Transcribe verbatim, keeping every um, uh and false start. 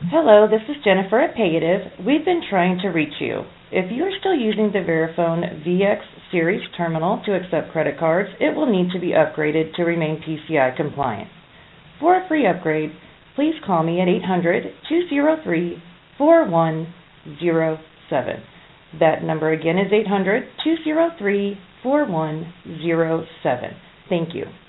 Hello, this is Jennifer at Payative. We've been trying to reach you. If you are still using the Verifone V X Series terminal to accept credit cards, it will need to be upgraded to remain P C I compliant. For a free upgrade, please call me at eight hundred, two oh three, four one oh seven. That number again is eight hundred, two oh three, four one oh seven. Thank you.